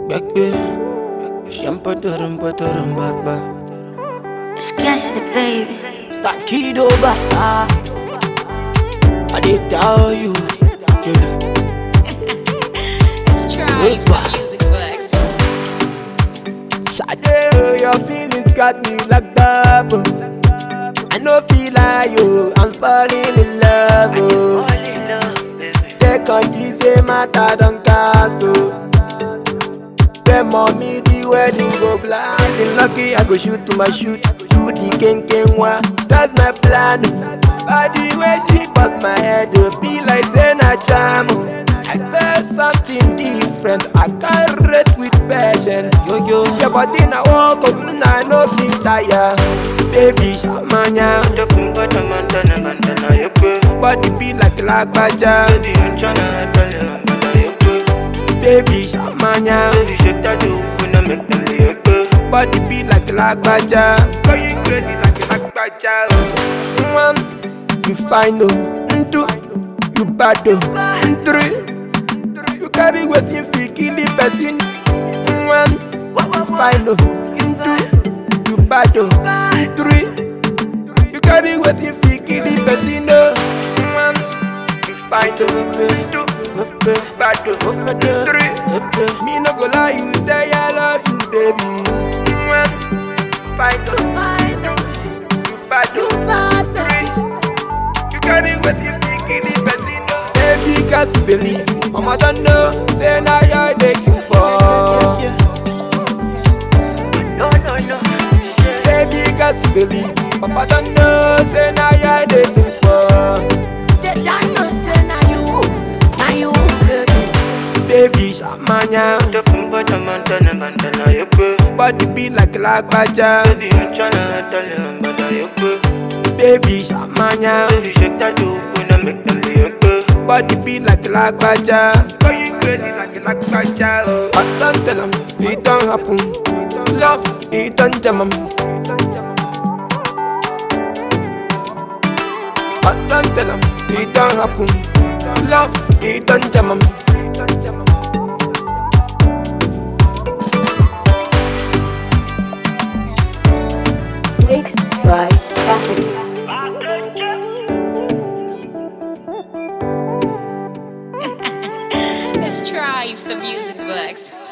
Bekle, şampadarum padarum baba. Sketch the baby. Start kido baba. I did tell you. Let's try for music flex. Sade, your feelings got me locked up. I no feel like you, I'm falling in love. Oh. Take on this matter, don't cast. Oh. The mommy, the wedding go blind. Lucky, I go shoot to my shoot. Do the ken wa. That's my plan. By the way she bust my head, be like saying a charm. I felt something different. I carry it with passion. Yo yo, your body na walk, cause I no feel tired. Baby, shamanya. Body be like lagbaja. Baby, shamanya. Body be like lagbaja. Going crazy like lagbaja. One, you find no. Two, you bad. Three, you carry waiting for killing person. One, you find no. Two, you bad. Three, you carry waiting for killing person. One, you find no. Two, bad. Three, me no go lie, you say I love you, baby. One, find no. You bad. Three, you carry waiting for killing person. Baby, can't believe. Mama don't know, say now you're dating for. No. Baby, can't believe. Papa don't know, say now you're dating for. They don't know, say now you, baby. Baby, shamanya. Body be like lagbaja. Baby, shamanya. Body be like lagbaja. Going crazy like lagbaja. I don't tell him, it don't happen. Love, it don't jam him. I don't tell him, it don't happen. Love, it don't jam him. Mixed by Cassidy. Let's try the music flex.